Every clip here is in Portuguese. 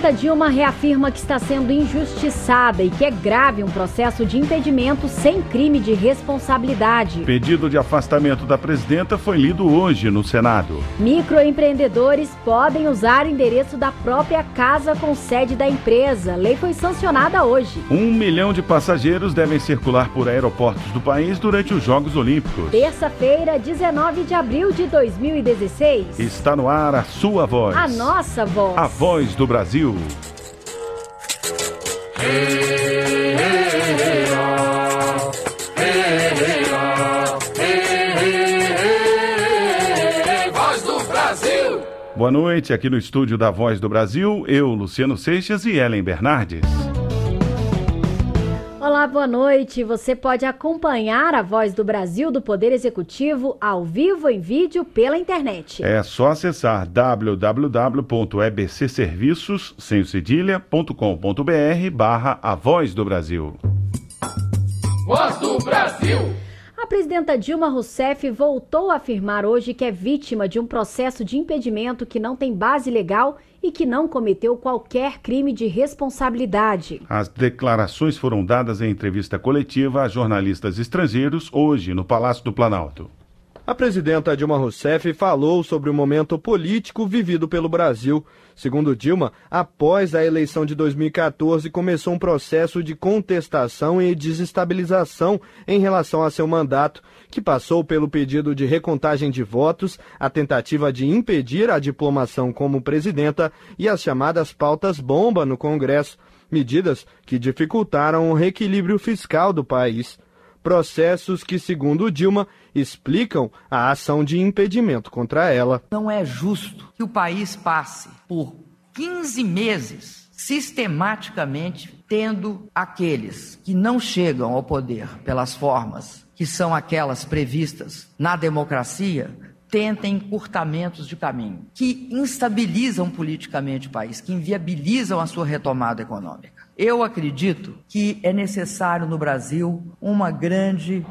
presidenta Dilma reafirma que está sendo injustiçada e que é grave um processo de impedimento sem crime de responsabilidade. Pedido de afastamento da presidenta foi lido hoje no Senado. Microempreendedores podem usar o endereço da própria casa com sede da empresa. A lei foi sancionada hoje. 1 milhão de passageiros devem circular por aeroportos do país durante os Jogos Olímpicos. Terça-feira, 19 de abril de 2016. Está no ar a sua voz. A nossa voz. A voz do Brasil. Voz do Brasil. Boa noite, aqui no estúdio da Voz do Brasil, eu, Luciano Seixas e Ellen Bernardes. Olá, boa noite. Você pode acompanhar a Voz do Brasil do Poder Executivo ao vivo em vídeo pela internet. É só acessar www.ebcserviços.com.br/A Voz do Brasil. Voz do Brasil. A presidenta Dilma Rousseff voltou a afirmar hoje que é vítima de um processo de impedimento que não tem base legal e que não cometeu qualquer crime de responsabilidade. As declarações foram dadas em entrevista coletiva a jornalistas estrangeiros hoje no Palácio do Planalto. A presidenta Dilma Rousseff falou sobre o momento político vivido pelo Brasil. Segundo Dilma, após a eleição de 2014, começou um processo de contestação e desestabilização em relação a seu mandato, que passou pelo pedido de recontagem de votos, a tentativa de impedir a diplomação como presidenta e as chamadas pautas-bomba no Congresso, medidas que dificultaram o reequilíbrio fiscal do país. Processos que, segundo Dilma, explicam a ação de impedimento contra ela. Não é justo que o país passe por 15 meses sistematicamente tendo aqueles que não chegam ao poder pelas formas que são aquelas previstas na democracia, tentem encurtamentos de caminho, que instabilizam politicamente o país, que inviabilizam a sua retomada econômica. Eu acredito que é necessário no Brasil uma grande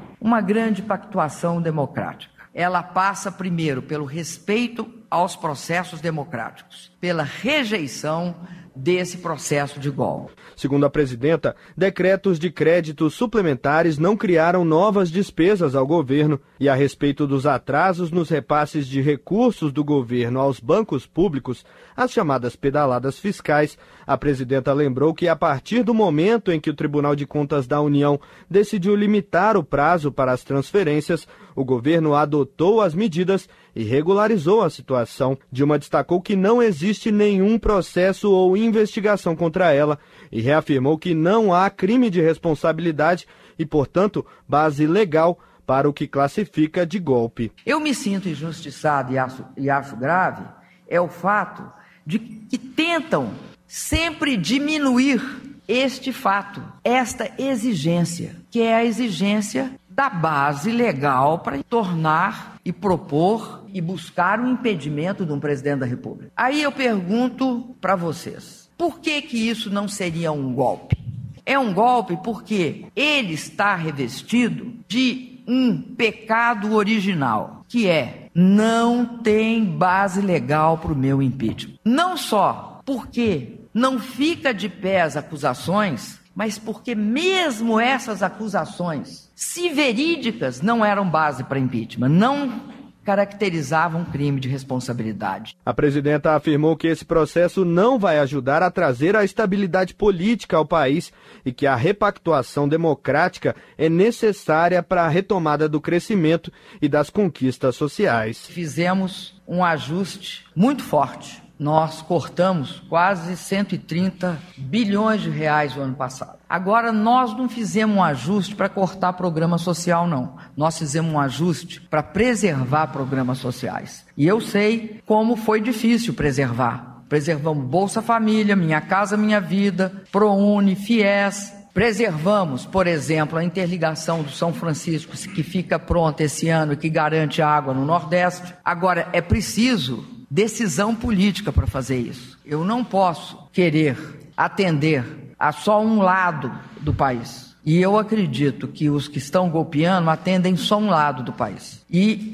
pactuação democrática. Ela passa primeiro pelo respeito aos processos democráticos, pela rejeição desse processo de golpe. Segundo a presidenta, decretos de créditos suplementares não criaram novas despesas ao governo e a respeito dos atrasos nos repasses de recursos do governo aos bancos públicos, as chamadas pedaladas fiscais, a presidenta lembrou que a partir do momento em que o Tribunal de Contas da União decidiu limitar o prazo para as transferências, o governo adotou as medidas e regularizou a situação. Dilma destacou que não existe nenhum processo ou investigação contra ela e reafirmou que não há crime de responsabilidade e, portanto, base legal para o que classifica de golpe. Eu me sinto injustiçado e acho grave é o fato de que tentam sempre diminuir este fato, esta exigência, que é a exigência da base legal para tornar e propor e buscar o impedimento de um presidente da República. Aí eu pergunto para vocês, por que isso não seria um golpe? É um golpe porque ele está revestido de um pecado original, que é não tem base legal para o meu impeachment. Não só porque não fica de pé as acusações, mas porque mesmo essas acusações, se verídicas, não eram base para impeachment, não caracterizavam um crime de responsabilidade. A presidenta afirmou que esse processo não vai ajudar a trazer a estabilidade política ao país e que a repactuação democrática é necessária para a retomada do crescimento e das conquistas sociais. Fizemos um ajuste muito forte. Nós cortamos quase 130 bilhões de reais no ano passado. Agora, nós não fizemos um ajuste para cortar programa social, não. Nós fizemos um ajuste para preservar programas sociais. E eu sei como foi difícil preservar. Preservamos Bolsa Família, Minha Casa Minha Vida, ProUni, FIES. Preservamos, por exemplo, a interligação do São Francisco, que fica pronta esse ano e que garante água no Nordeste. Agora, é preciso decisão política para fazer isso. Eu não posso querer atender a só um lado do país. E eu acredito que os que estão golpeando atendem só um lado do país. E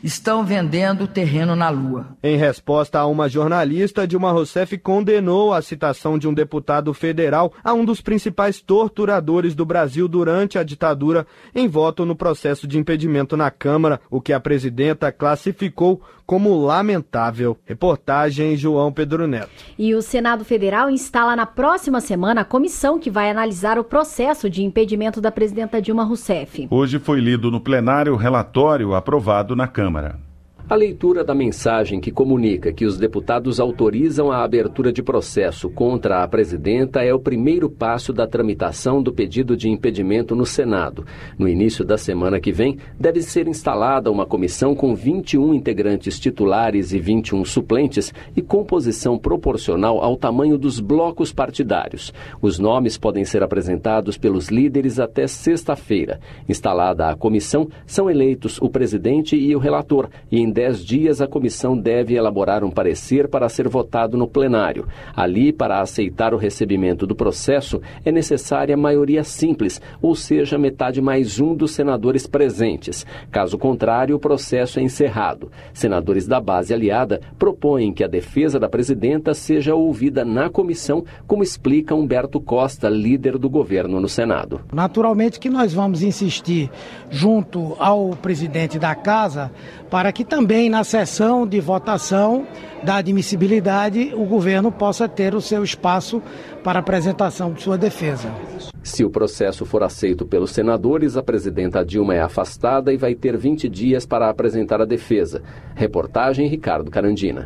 estão vendendo terreno na Lua. Em resposta a uma jornalista, Dilma Rousseff condenou a citação de um deputado federal a um dos principais torturadores do Brasil durante a ditadura em voto no processo de impedimento na Câmara, o que a presidenta classificou como lamentável. Reportagem João Pedro Neto. E o Senado Federal instala na próxima semana a comissão que vai analisar o processo de impedimento da presidenta Dilma Rousseff. Hoje foi lido no plenário o relatório aprovado na Câmara. A leitura da mensagem que comunica que os deputados autorizam a abertura de processo contra a presidenta é o primeiro passo da tramitação do pedido de impedimento no Senado. No início da semana que vem, deve ser instalada uma comissão com 21 integrantes titulares e 21 suplentes e composição proporcional ao tamanho dos blocos partidários. Os nomes podem ser apresentados pelos líderes até sexta-feira. Instalada a comissão, são eleitos o presidente e o relator, e em 10 dias, a comissão deve elaborar um parecer para ser votado no plenário. Ali, para aceitar o recebimento do processo, é necessária maioria simples, ou seja, metade mais um dos senadores presentes. Caso contrário, o processo é encerrado. Senadores da base aliada propõem que a defesa da presidenta seja ouvida na comissão, como explica Humberto Costa, líder do governo no Senado. Naturalmente que nós vamos insistir junto ao presidente da Casa para que também na sessão de votação da admissibilidade o governo possa ter o seu espaço para apresentação de sua defesa. Se o processo for aceito pelos senadores, a presidenta Dilma é afastada e vai ter 20 dias para apresentar a defesa. Reportagem Ricardo Carandina.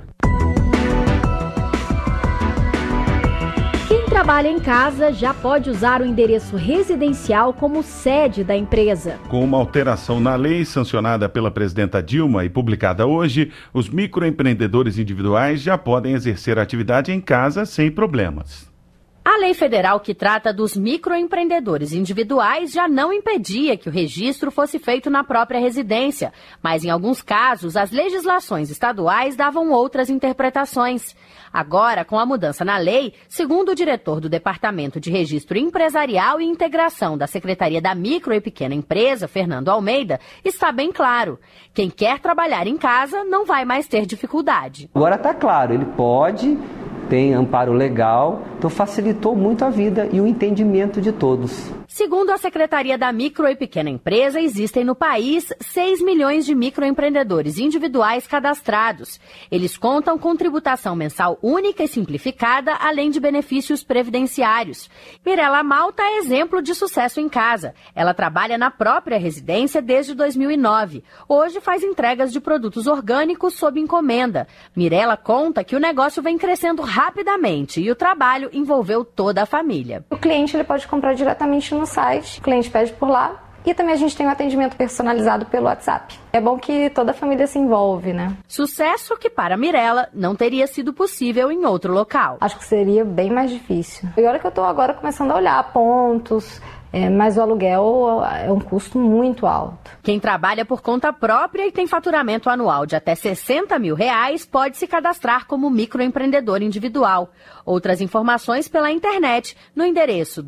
Quem trabalha em casa já pode usar o endereço residencial como sede da empresa. Com uma alteração na lei sancionada pela presidenta Dilma e publicada hoje, os microempreendedores individuais já podem exercer atividade em casa sem problemas. A lei federal que trata dos microempreendedores individuais já não impedia que o registro fosse feito na própria residência, mas em alguns casos as legislações estaduais davam outras interpretações. Agora, com a mudança na lei, segundo o diretor do Departamento de Registro Empresarial e Integração da Secretaria da Micro e Pequena Empresa, Fernando Almeida, está bem claro. Quem quer trabalhar em casa não vai mais ter dificuldade. Agora está claro, ele pode, tem amparo legal, então facilitou muito a vida e o entendimento de todos. Segundo a Secretaria da Micro e Pequena Empresa, existem no país 6 milhões de microempreendedores individuais cadastrados. Eles contam com tributação mensal única e simplificada, além de benefícios previdenciários. Mirela Malta é exemplo de sucesso em casa. Ela trabalha na própria residência desde 2009. Hoje faz entregas de produtos orgânicos sob encomenda. Mirela conta que o negócio vem crescendo rapidamente e o trabalho envolveu toda a família. O cliente ele pode comprar diretamente no site, o cliente pede por lá e também a gente tem um atendimento personalizado pelo WhatsApp. É bom que toda a família se envolve, né? Sucesso que para Mirela não teria sido possível em outro local. Acho que seria bem mais difícil. E olha que eu estou agora começando a olhar pontos, mas o aluguel é um custo muito alto. Quem trabalha por conta própria e tem faturamento anual de até R$60 mil pode se cadastrar como microempreendedor individual. Outras informações pela internet no endereço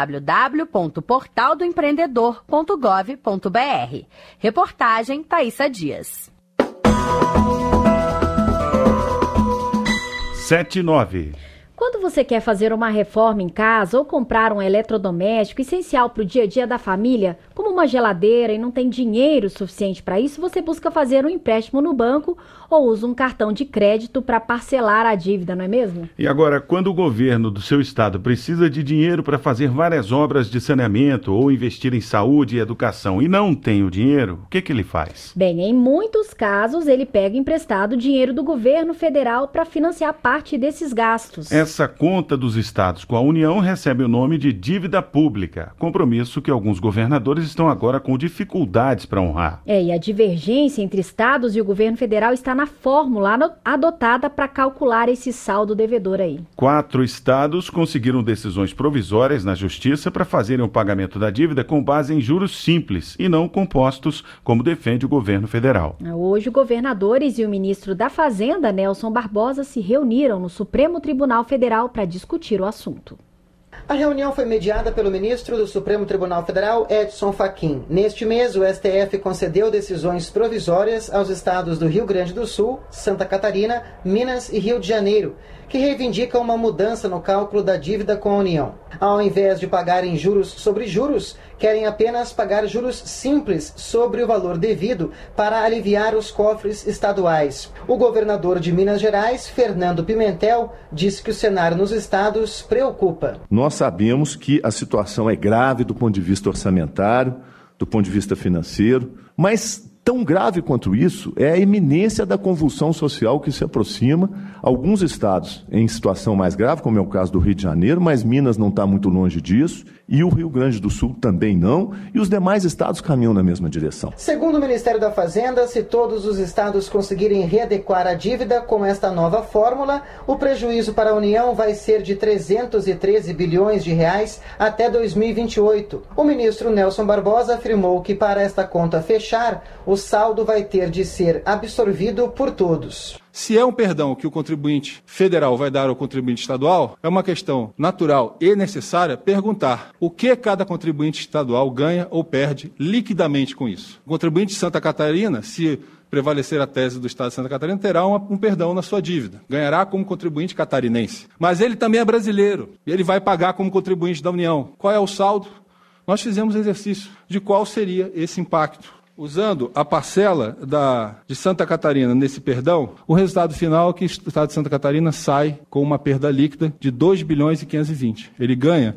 www.portaldoempreendedor.gov.br. Reportagem Thaísa Dias. 7:09. Quando você quer fazer uma reforma em casa ou comprar um eletrodoméstico essencial para o dia a dia da família, como uma geladeira, e não tem dinheiro suficiente para isso, você busca fazer um empréstimo no banco ou usa um cartão de crédito para parcelar a dívida, não é mesmo? E agora, quando o governo do seu estado precisa de dinheiro para fazer várias obras de saneamento ou investir em saúde e educação e não tem o dinheiro, o que ele faz? Bem, em muitos casos ele pega emprestado dinheiro do governo federal para financiar parte desses gastos. Essa conta dos estados com a União recebe o nome de dívida pública, compromisso que alguns governadores estão agora com dificuldades para honrar. E a divergência entre estados e o governo federal está na fórmula adotada para calcular esse saldo devedor aí. 4 estados conseguiram decisões provisórias na justiça para fazerem o pagamento da dívida com base em juros simples e não compostos, como defende o governo federal. Hoje, governadores e o ministro da Fazenda, Nelson Barbosa, se reuniram no Supremo Tribunal Federal para discutir o assunto. A reunião foi mediada pelo ministro do Supremo Tribunal Federal, Edson Fachin. Neste mês, o STF concedeu decisões provisórias aos estados do Rio Grande do Sul, Santa Catarina, Minas e Rio de Janeiro, que reivindicam uma mudança no cálculo da dívida com a União. Ao invés de pagarem juros sobre juros, querem apenas pagar juros simples sobre o valor devido para aliviar os cofres estaduais. O governador de Minas Gerais, Fernando Pimentel, disse que o cenário nos estados preocupa. Nós sabemos que a situação é grave do ponto de vista orçamentário, do ponto de vista financeiro, mas tão grave quanto isso é a iminência da convulsão social que se aproxima. Alguns estados em situação mais grave, como é o caso do Rio de Janeiro, mas Minas não está muito longe disso, e o Rio Grande do Sul também não, e os demais estados caminham na mesma direção. Segundo o Ministério da Fazenda, se todos os estados conseguirem readequar a dívida com esta nova fórmula, o prejuízo para a União vai ser de 313 bilhões de reais até 2028. O ministro Nelson Barbosa afirmou que para esta conta fechar, o saldo vai ter de ser absorvido por todos. Se é um perdão que o contribuinte federal vai dar ao contribuinte estadual, é uma questão natural e necessária perguntar o que cada contribuinte estadual ganha ou perde liquidamente com isso. O contribuinte de Santa Catarina, se prevalecer a tese do Estado de Santa Catarina, terá um perdão na sua dívida. Ganhará como contribuinte catarinense. Mas ele também é brasileiro e ele vai pagar como contribuinte da União. Qual é o saldo? Nós fizemos exercício de qual seria esse impacto. Usando a parcela de Santa Catarina nesse perdão, o resultado final é que o Estado de Santa Catarina sai com uma perda líquida de 2 bilhões e 520. Ele ganha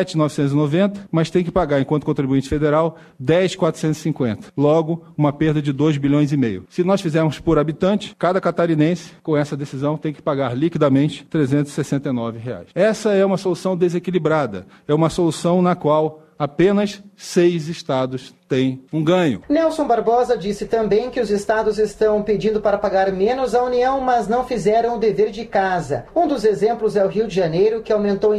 7.990, mas tem que pagar, enquanto contribuinte federal, 10.450. Logo, uma perda de 2 bilhões e meio. Se nós fizermos por habitante, cada catarinense, com essa decisão, tem que pagar liquidamente R$ 369. Essa é uma solução desequilibrada. É uma solução na qual apenas 6 estados têm um ganho. Nelson Barbosa disse também que os estados estão pedindo para pagar menos à União, mas não fizeram o dever de casa. Um dos exemplos é o Rio de Janeiro, que aumentou em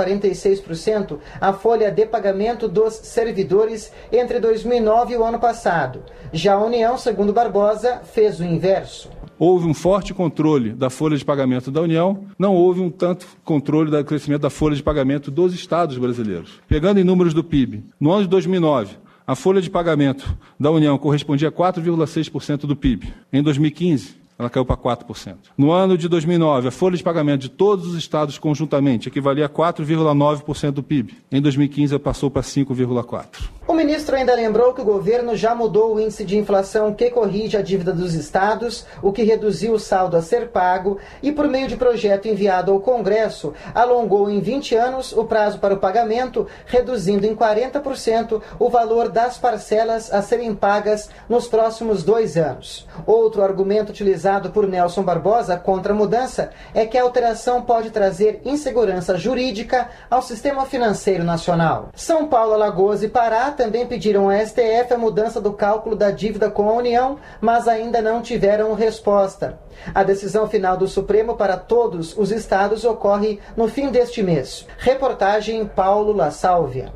146% a folha de pagamento dos servidores entre 2009 e o ano passado. Já a União, segundo Barbosa, fez o inverso. Houve um forte controle da folha de pagamento da União, não houve um tanto controle do crescimento da folha de pagamento dos estados brasileiros. Pegando em números do PIB, no ano de 2009, a folha de pagamento da União correspondia a 4,6% do PIB. Em 2015, ela caiu para 4%. No ano de 2009, a folha de pagamento de todos os estados conjuntamente equivalia a 4,9% do PIB. Em 2015, ela passou para 5,4%. O ministro ainda lembrou que o governo já mudou o índice de inflação que corrige a dívida dos estados, o que reduziu o saldo a ser pago e, por meio de projeto enviado ao Congresso, alongou em 20 anos o prazo para o pagamento, reduzindo em 40% o valor das parcelas a serem pagas nos próximos 2 anos. Outro argumento utilizado por Nelson Barbosa contra a mudança é que a alteração pode trazer insegurança jurídica ao sistema financeiro nacional. São Paulo, Alagoas e Pará também pediram ao STF a mudança do cálculo da dívida com a União, mas ainda não tiveram resposta. A decisão final do Supremo para todos os estados ocorre no fim deste mês. Reportagem Paulo La Sálvia.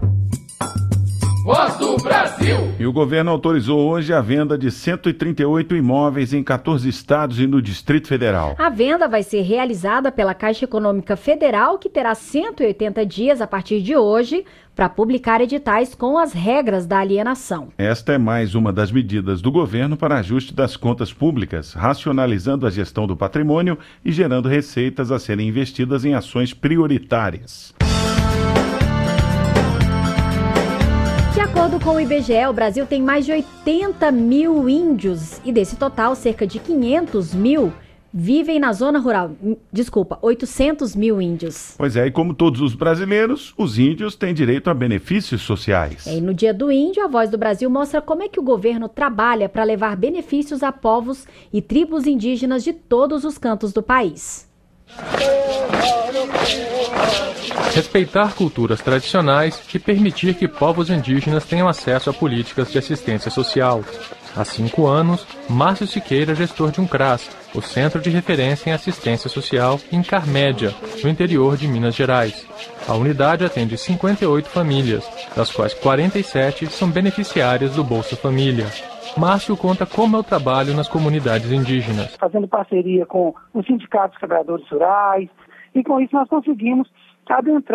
Voz do Brasil. E o governo autorizou hoje a venda de 138 imóveis em 14 estados e no Distrito Federal. A venda vai ser realizada pela Caixa Econômica Federal, que terá 180 dias a partir de hoje para publicar editais com as regras da alienação. Esta é mais uma das medidas do governo para ajuste das contas públicas, racionalizando a gestão do patrimônio e gerando receitas a serem investidas em ações prioritárias. De acordo com o IBGE, o Brasil tem mais de 80 mil índios e desse total, cerca de 500 mil vivem na zona rural. 800 mil índios. Pois é, e como todos os brasileiros, os índios têm direito a benefícios sociais. E no Dia do Índio, a Voz do Brasil mostra como é que o governo trabalha para levar benefícios a povos e tribos indígenas de todos os cantos do país. Respeitar culturas tradicionais e permitir que povos indígenas tenham acesso a políticas de assistência social. Há 5 anos, Márcio Siqueira, gestor de um CRAS, o Centro de Referência em Assistência Social, em Carmédia, no interior de Minas Gerais. A unidade atende 58 famílias, das quais 47 são beneficiárias do Bolsa Família. Márcio conta como é o trabalho nas comunidades indígenas. Fazendo parceria com os sindicatos trabalhadores rurais, e com isso nós conseguimos adentrar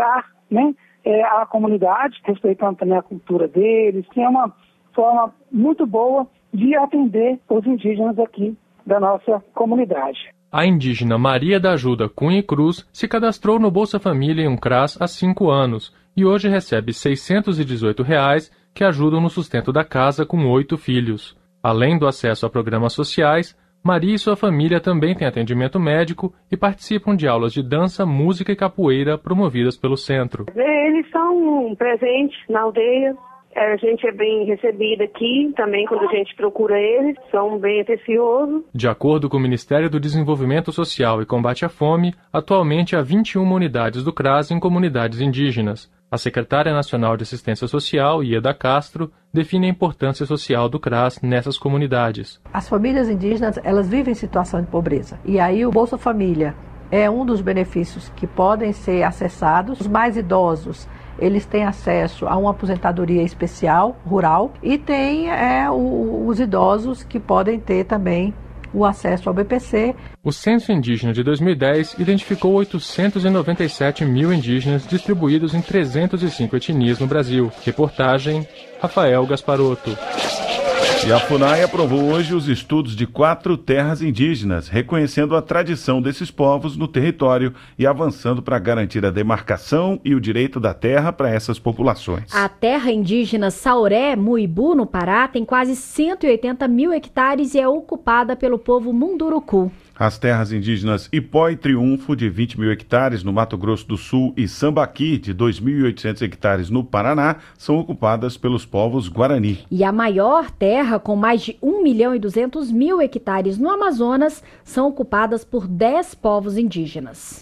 né, a comunidade, respeitando também a cultura deles, que é uma forma muito boa de atender os indígenas aqui da nossa comunidade. A indígena Maria da Ajuda Cunha e Cruz se cadastrou no Bolsa Família em um CRAS há 5 anos e hoje recebe R$ 618 que ajudam no sustento da casa com 8 filhos. Além do acesso a programas sociais, Maria e sua família também têm atendimento médico e participam de aulas de dança, música e capoeira promovidas pelo centro. Eles são um presente na aldeia. A gente é bem recebida aqui, também quando a gente procura eles, são bem atenciosos. De acordo com o Ministério do Desenvolvimento Social e Combate à Fome, atualmente há 21 unidades do CRAS em comunidades indígenas. A secretária nacional de Assistência Social, Ieda Castro, define a importância social do CRAS nessas comunidades. As famílias indígenas, elas vivem em situação de pobreza. E aí o Bolsa Família é um dos benefícios que podem ser acessados. Os mais idosos, eles têm acesso a uma aposentadoria especial, rural, e tem os idosos que podem ter também o acesso ao BPC. O Censo Indígena de 2010 identificou 897 mil indígenas distribuídos em 305 etnias no Brasil. Reportagem, Rafael Gasparotto. E a FUNAI aprovou hoje os estudos de 4 terras indígenas, reconhecendo a tradição desses povos no território e avançando para garantir a demarcação e o direito da terra para essas populações. A terra indígena Sauré Muibu, no Pará, tem quase 180 mil hectares e é ocupada pelo povo Munduruku. As terras indígenas Ipó e Triunfo, de 20 mil hectares no Mato Grosso do Sul, e Sambaqui, de 2.800 hectares no Paraná, são ocupadas pelos povos Guarani. E a maior terra, com mais de 1.200.000 hectares no Amazonas, são ocupadas por 10 povos indígenas.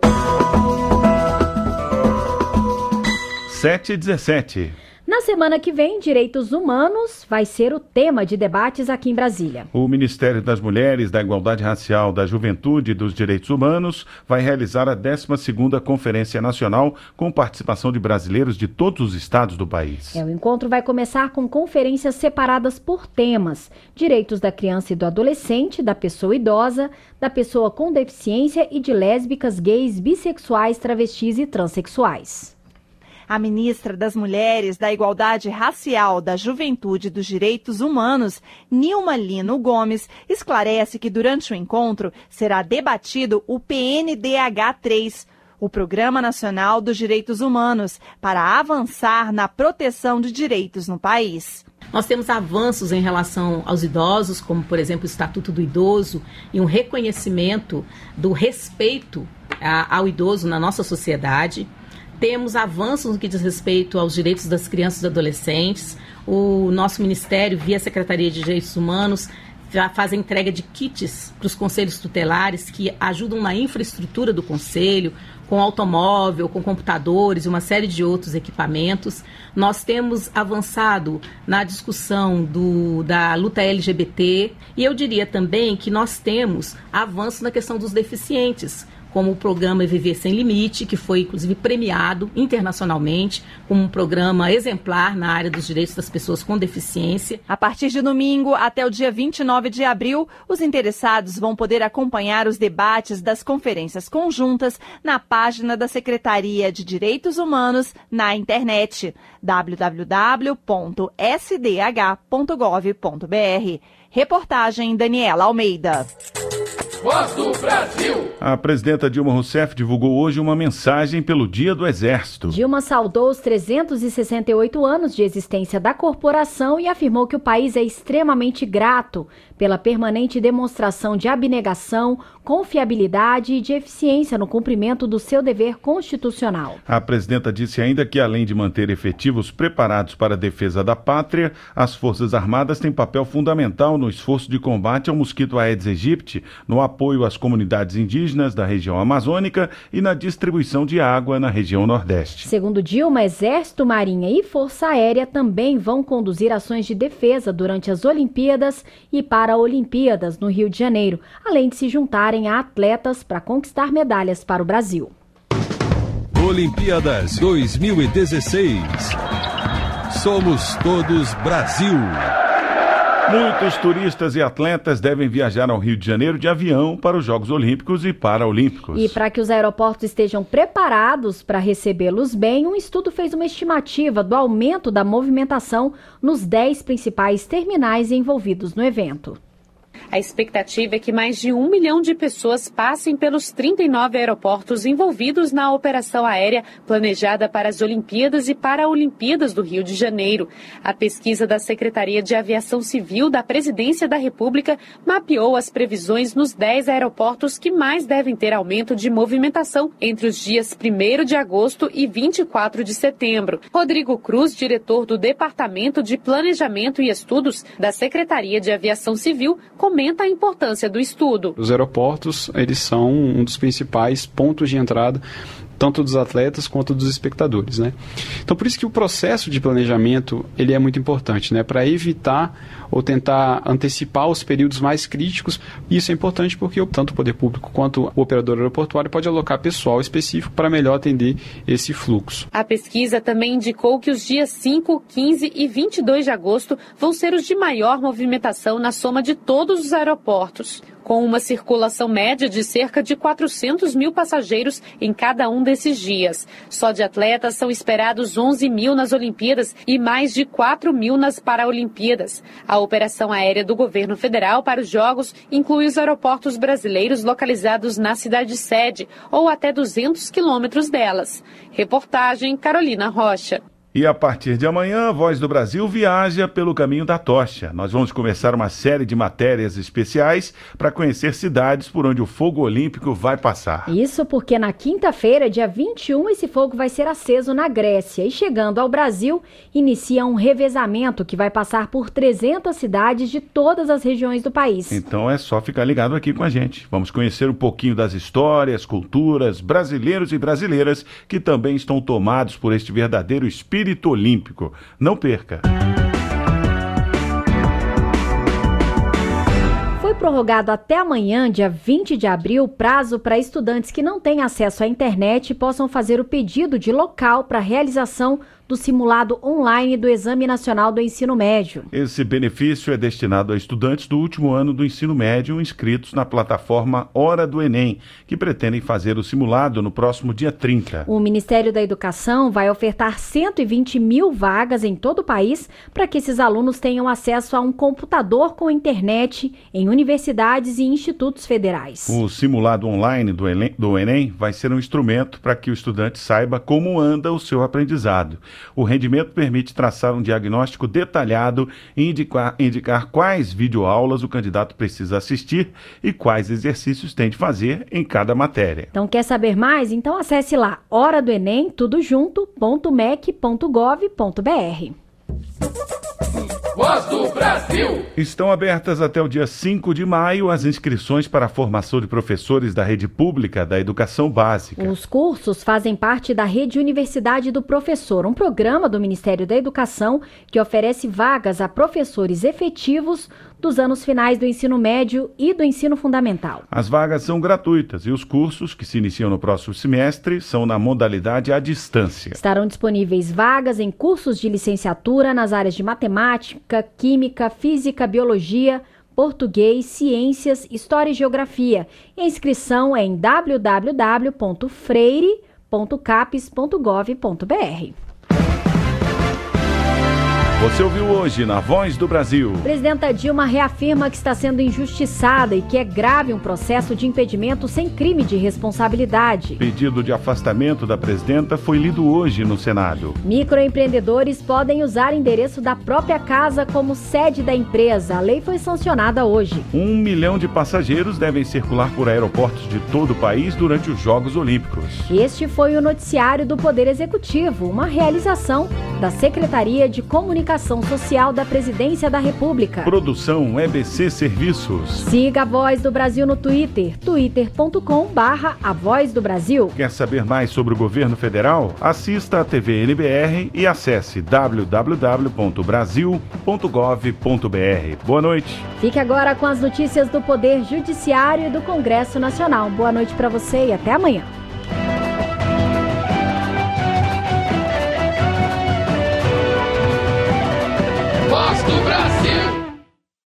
7h17. Na semana que vem, direitos humanos vai ser o tema de debates aqui em Brasília. O Ministério das Mulheres, da Igualdade Racial, da Juventude e dos Direitos Humanos vai realizar a 12ª Conferência Nacional com participação de brasileiros de todos os estados do país. O encontro vai começar com conferências separadas por temas: direitos da criança e do adolescente, da pessoa idosa, da pessoa com deficiência e de lésbicas, gays, bissexuais, travestis e transexuais. A ministra das Mulheres, da Igualdade Racial, da Juventude e dos Direitos Humanos, Nilma Lino Gomes, esclarece que durante o encontro será debatido o PNDH3, o Programa Nacional dos Direitos Humanos, para avançar na proteção de direitos no país. Nós temos avanços em relação aos idosos, como, por exemplo, o Estatuto do Idoso e um reconhecimento do respeito ao idoso na nossa sociedade. Temos avanços no que diz respeito aos direitos das crianças e dos adolescentes. O nosso Ministério, via a Secretaria de Direitos Humanos, já faz a entrega de kits para os conselhos tutelares que ajudam na infraestrutura do conselho, com automóvel, com computadores e uma série de outros equipamentos. Nós temos avançado na discussão da luta LGBT e eu diria também que nós temos avanço na questão dos deficientes, como o programa Viver Sem Limite, que foi, inclusive, premiado internacionalmente como um programa exemplar na área dos direitos das pessoas com deficiência. A partir de domingo até o dia 29 de abril, os interessados vão poder acompanhar os debates das conferências conjuntas na página da Secretaria de Direitos Humanos na internet, www.sdh.gov.br. Reportagem Daniela Almeida. Voz do Brasil. A presidenta Dilma Rousseff divulgou hoje uma mensagem pelo Dia do Exército. Dilma saudou os 368 anos de existência da corporação e afirmou que o país é extremamente grato pela permanente demonstração de abnegação, confiabilidade e de eficiência no cumprimento do seu dever constitucional. A presidenta disse ainda que, além de manter efetivos preparados para a defesa da pátria, as Forças Armadas têm papel fundamental no esforço de combate ao mosquito Aedes aegypti, no apoio às comunidades indígenas da região amazônica e na distribuição de água na região Nordeste. Segundo Dilma, Exército, Marinha e Força Aérea também vão conduzir ações de defesa durante as Olimpíadas e Paralimpíadas no Rio de Janeiro, além de se juntarem a atletas para conquistar medalhas para o Brasil. Olimpíadas 2016. Somos todos Brasil. Muitos turistas e atletas devem viajar ao Rio de Janeiro de avião para os Jogos Olímpicos e Paralímpicos. E para que os aeroportos estejam preparados para recebê-los bem, um estudo fez uma estimativa do aumento da movimentação nos 10 principais terminais envolvidos no evento. A expectativa é que mais de 1 milhão de pessoas passem pelos 39 aeroportos envolvidos na operação aérea planejada para as Olimpíadas e Paralimpíadas do Rio de Janeiro. A pesquisa da Secretaria de Aviação Civil da Presidência da República mapeou as previsões nos 10 aeroportos que mais devem ter aumento de movimentação entre os dias 1º de agosto e 24 de setembro. Rodrigo Cruz, diretor do Departamento de Planejamento e Estudos da Secretaria de Aviação Civil, comenta a importância do estudo. Os aeroportos, eles são um dos principais pontos de entrada tanto dos atletas quanto dos espectadores, né? Então, por isso que o processo de planejamento, ele é muito importante, né? Para evitar ou tentar antecipar os períodos mais críticos. Isso é importante porque tanto o poder público quanto o operador aeroportuário pode alocar pessoal específico para melhor atender esse fluxo. A pesquisa também indicou que os dias 5, 15 e 22 de agosto vão ser os de maior movimentação na soma de todos os aeroportos, com uma circulação média de cerca de 400 mil passageiros em cada um desses dias. Só de atletas são esperados 11 mil nas Olimpíadas e mais de 4 mil nas Paralimpíadas. A operação aérea do governo federal para os Jogos inclui os aeroportos brasileiros localizados na cidade-sede ou até 200 quilômetros delas. Reportagem Carolina Rocha. E a partir de amanhã, a Voz do Brasil viaja pelo caminho da tocha. Nós vamos começar uma série de matérias especiais para conhecer cidades por onde o fogo olímpico vai passar. Isso porque na quinta-feira, dia 21, esse fogo vai ser aceso na Grécia. E chegando ao Brasil, inicia um revezamento que vai passar por 300 cidades de todas as regiões do país. Então é só ficar ligado aqui com a gente. Vamos conhecer um pouquinho das histórias, culturas, brasileiros e brasileiras que também estão tomados por este verdadeiro espírito olímpico. Não perca! Foi prorrogado até amanhã, dia 20 de abril, o prazo para estudantes que não têm acesso à internet possam fazer o pedido de local para a realização do simulado online do Exame Nacional do Ensino Médio. Esse benefício é destinado a estudantes do último ano do ensino médio inscritos na plataforma Hora do Enem, que pretendem fazer o simulado no próximo dia 30. O Ministério da Educação vai ofertar 120 mil vagas em todo o país para que esses alunos tenham acesso a um computador com internet em universidades e institutos federais. O simulado online do Enem vai ser um instrumento para que o estudante saiba como anda o seu aprendizado. O rendimento permite traçar um diagnóstico detalhado e indicar quais videoaulas o candidato precisa assistir e quais exercícios tem de fazer em cada matéria. Então, quer saber mais? Então acesse lá horadonnem.tudojunto.mec.gov.br. Voz do Brasil! Estão abertas até o dia 5 de maio as inscrições para a formação de professores da rede pública da educação básica. Os cursos fazem parte da Rede Universidade do Professor, um programa do Ministério da Educação que oferece vagas a professores efetivos dos anos finais do ensino médio e do ensino fundamental. As vagas são gratuitas e os cursos, que se iniciam no próximo semestre, são na modalidade à distância. Estarão disponíveis vagas em cursos de licenciatura nas áreas de matemática, química, física, biologia, português, ciências, história e geografia. E a inscrição é em www.freire.capes.gov.br. Você ouviu hoje na Voz do Brasil. Presidenta Dilma reafirma que está sendo injustiçada e que é grave um processo de impedimento sem crime de responsabilidade. Pedido de afastamento da presidenta foi lido hoje no Senado. Microempreendedores podem usar endereço da própria casa como sede da empresa. A lei foi sancionada hoje. 1 milhão de passageiros devem circular por aeroportos de todo o país durante os Jogos Olímpicos. Este foi o noticiário do Poder Executivo, uma realização da Secretaria de Comunicação Social da Presidência da República. Produção EBC Serviços. Siga a Voz do Brasil no Twitter, twitter.com/A Voz do Brasil. Quer saber mais sobre o governo federal? Assista a TV NBR e acesse www.brasil.gov.br. Boa noite. Fique agora com as notícias do Poder Judiciário e do Congresso Nacional. Boa noite para você e até amanhã.